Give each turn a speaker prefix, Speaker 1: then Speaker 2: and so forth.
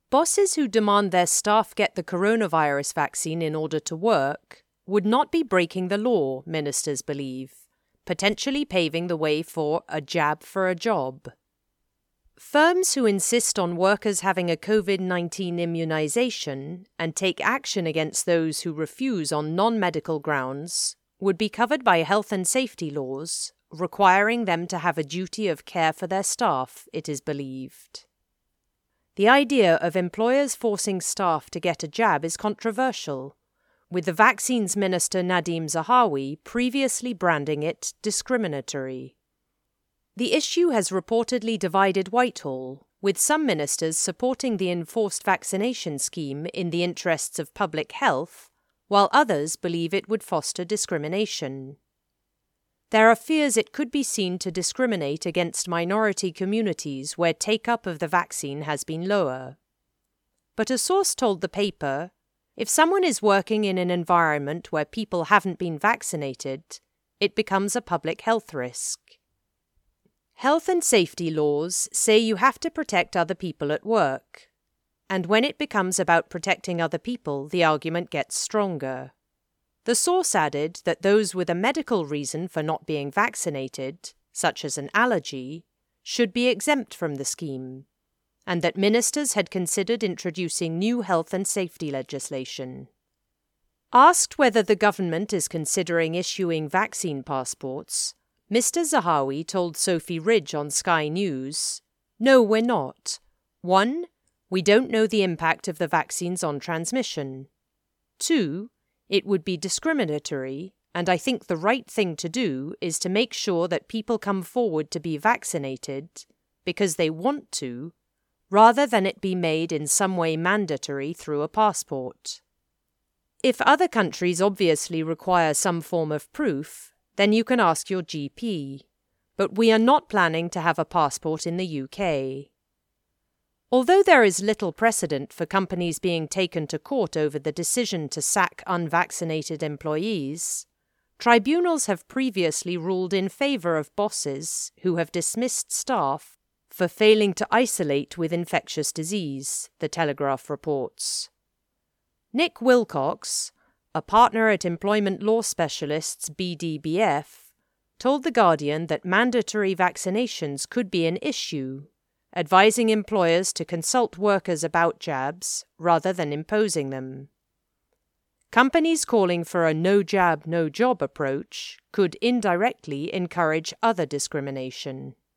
Speaker 1: Bosses who demand their staff get the coronavirus vaccine in order to work would not be breaking the law, ministers believe, potentially paving the way for a jab for a job. Firms who insist on workers having a COVID-19 immunization and take action against those who refuse on non-medical grounds would be covered by health and safety laws, requiring them to have a duty of care for their staff, it is believed. The idea of employers forcing staff to get a jab is controversial, with the Vaccines Minister Nadhim Zahawi previously branding it discriminatory. The issue has reportedly divided Whitehall, with some ministers supporting the enforced vaccination scheme in the interests of public health, while others believe it would foster discrimination. There are fears it could be seen to discriminate against minority communities where take-up of the vaccine has been lower. But a source told the paper, if someone is working in an environment where people haven't been vaccinated, it becomes a public health risk. Health and safety laws say you have to protect other people at work, and when it becomes about protecting other people, the argument gets stronger. The source added that those with a medical reason for not being vaccinated, such as an allergy, should be exempt from the scheme, and that ministers had considered introducing new health and safety legislation. Asked whether the government is considering issuing vaccine passports, Mr. Zahawi told Sophie Ridge on Sky News, "No, we're not. 1. We don't know the impact of the vaccines on transmission. 2. It would be discriminatory, and I think the right thing to do is to make sure that people come forward to be vaccinated because they want to, rather than it be made in some way mandatory through a passport. If other countries obviously require some form of proof, then you can ask your GP, but we are not planning to have a passport in the UK. Although there is little precedent for companies being taken to court over the decision to sack unvaccinated employees, tribunals have previously ruled in favour of bosses who have dismissed staff for failing to isolate with infectious disease, The Telegraph reports. Nick Wilcox, a partner at employment law specialists BDBF, told The Guardian that mandatory vaccinations could be an issue, advising employers to consult workers about jabs rather than imposing them. Companies calling for a no jab, no job approach could indirectly encourage other discrimination.